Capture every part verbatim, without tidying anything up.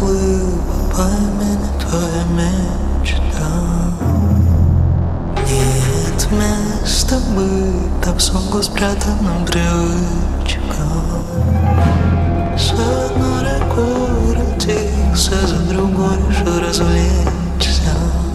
плыла по имени твоя мечта. Нет места быть, там в сумку спрятанным привычкам. С одной рекой родился, за другой решил развлечься.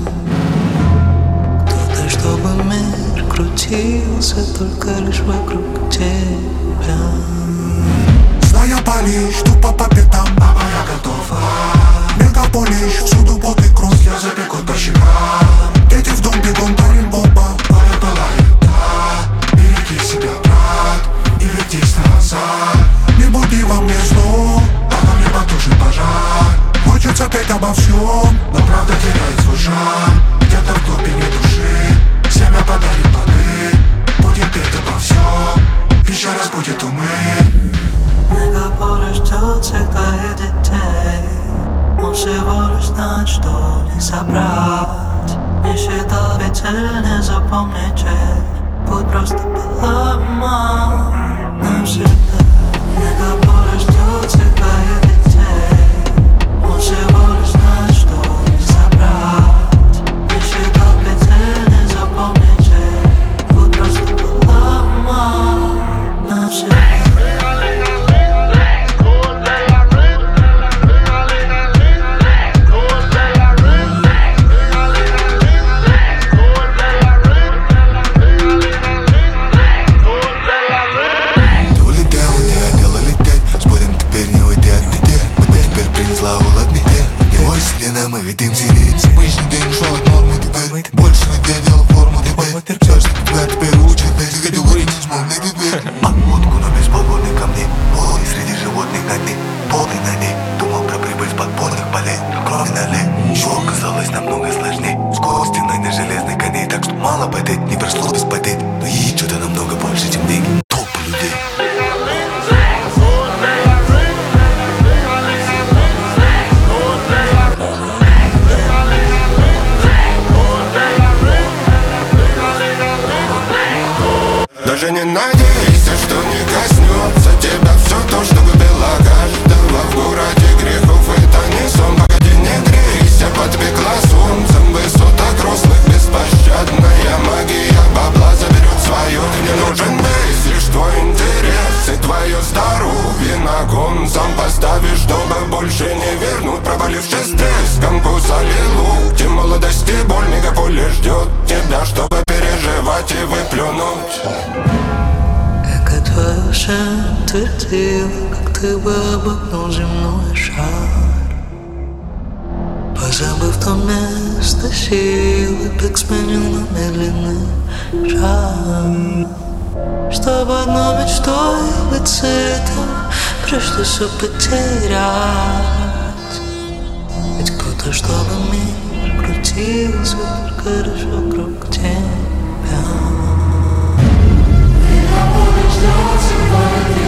Кто-то, чтобы мир крутился только лишь вокруг тебя. Зная пали, жду по пятам, мама, я готова. Мегаполис, всюду пот и кровь, я запеку по щекам. Дети в дом бегом, парень бомба, моя была еда. Береги себя, брат, и вернись назад. Не буди во мне зло, а на мне потушит пожар. Хочется петь обо всем, но правда теряет свой жар. Где-то в глубине души семя подарит плоды. Будем петь обо всем, еще раз будет умы. Мегаполис ждет всегда и детей. Он всего лишь знает, что не собрать. Не считал ведь цель, не запомнить чей. Путь просто поломан навсегда. Мегаполис ждет всегда и детей. Он всего лишь знает, что не собрать. Не считал ведь цель, не запомнить чей. Путь просто поломан навсегда. Мы видим зелить. Обычный день шел от нормы, теперь больше не делал форму, теперь все, что тебя теперь учат, без категорий не смолный теперь. Водку, но без подводных камней. Полный среди животных на дне, полный на ней. Думал про прибыль с подпольных полей. Крови налей, все оказалось намного сложнее. Скорость стеной на железной коней, так что мало потеть, не пришлось вспотеть. Но есть что-то намного больше, чем деньги. Толпы людей. Даже не надейся, что не коснется тебя все то, что было каждого в городе грехов. Это не сон, погоди, не грейся. Подпекла солнцем высоток рослых. Беспощадная магия бабла заберет свое. Ты не нужен весь, лишь твой интерес и твое здоровье на кон сам поставишь, чтобы больше не вернуть проваливший стресс. Конкурс аллилуйя, молодости боль. Мегаполис ждет тебя, чтобы переживать и выплюнуть. Твоя душа твердила, как ты бы обогнул земной шар, позабыв то место силы, бег сменил на медленный шаг. Чтобы одной мечтой быть сытым, пришлось все потерять. Ведь кто-то, чтобы мир крутился только лишь вокруг тебя. Ждёт сегодня.